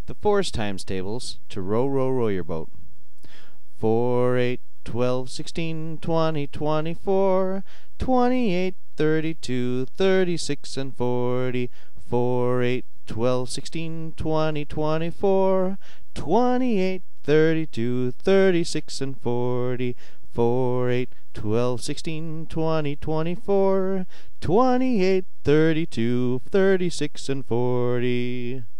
The force times tables to row your boat. 4, 8, 12, 16, 20, 24, 28, 32, 36, and 40. 4, 8, 12, 16, 20, 24, 28, 32, 36, and 40. 4, 8, 12, 16, 20, 24, 28, 32, 36, and 40.